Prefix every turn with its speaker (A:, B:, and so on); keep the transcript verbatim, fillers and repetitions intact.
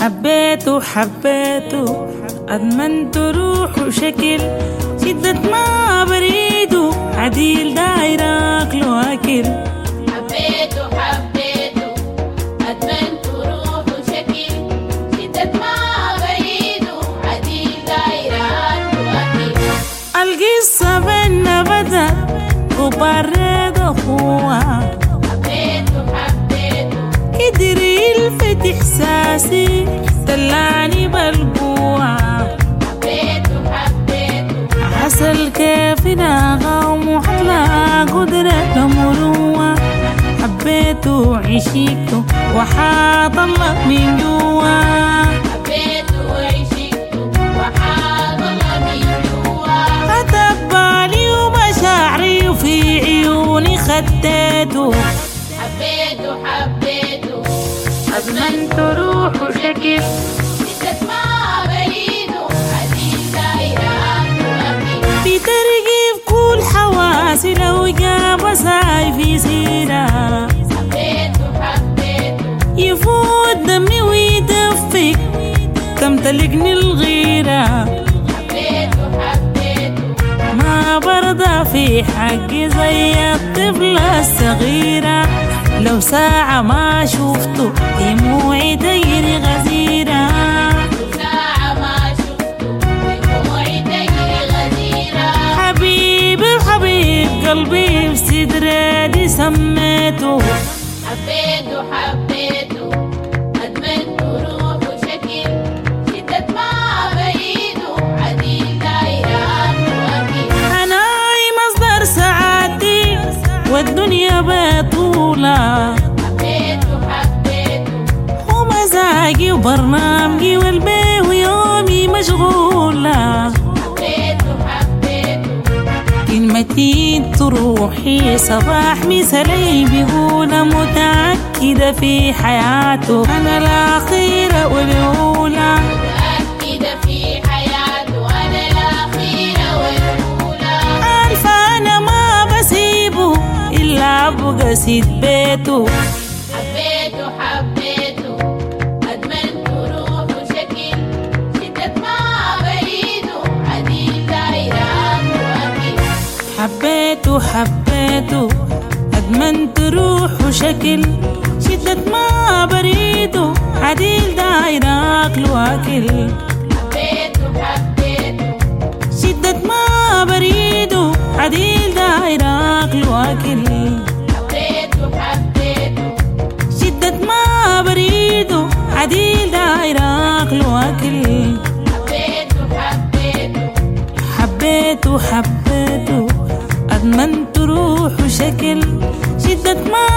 A: حبيته حبيته أدمنت روح وشكل، شدة ما بريده عديل دايرة أكله أكل.
B: حبيته حبيته أدمنت روح وشكل، شدة ما بريده عديل دايرة أكله أكل.
A: القصة بينا بدأ وبرد أخوها،
B: حبيته حبيته
A: قدر يلفت إحساسي دلعني بالقوة.
B: حبيته حبيته
A: عسل كيف ناغى ومحلى قدرة مروة. حبيته عشقته وحاط الله من جوا.
B: حبيته وعشقته وحاط الله من جوا.
A: كتب بالي ومشاعري وفي عيوني خديته.
B: حبيته حبيته
A: أدمنت روح وشكل،
B: شدة ما بريده عديل دايرة أكله أكل.
A: بترقيب كل حواسي لو جاب ساي في سيرة.
B: حبيته حبيته
A: يفوت دمي ويدفك تمتلكني الغيرة.
B: حبيته حبيته
A: ما برضى في حقي زي الطفلة الصغيرة. لو ساعة ما شفته دموعي تجري غزيرة.
B: ساعة ما شفته دموعي تجري غزيرة.
A: حبيبي حبيب قلبي بصدري سميته.
B: حبيته حبيته أدمنت روح وشكل، شدة ما بريده عديل دايرة أكله أكل.
A: أنا مصدر سعادتي والدنيا بطولة.
B: حبيته حبيته
A: ومزاجي وبرنامجي والبيه ويومي مشغولة.
B: حبيته حبيته
A: كلمتي تروحي صباح مثلي بيقول متأكدة في حياته أنا الأخيرة والأولى.
B: متأكدة في حياته أنا الأخيرة والأولى.
A: ألف أنا ما بسيبه إلا أبقى سيد بيته.
B: حبيته حبيته أدمنت روح وشكل، شدة ما بريده عديل دايرة أكله أكل.
A: حبيته حبيته أدمنت روح وشكل، شدة ما بريده عديل دايرة أكله أكل.
B: حبيته حبيته
A: شدة ما بريده عديل دايرة أكله أكل.
B: حبيته حبيته
A: شدة ما بريده عديل دايرة أكله أكل.
B: حبيته حبيته
A: حبيته حبيته أدمنت روح وشكل، شدة ما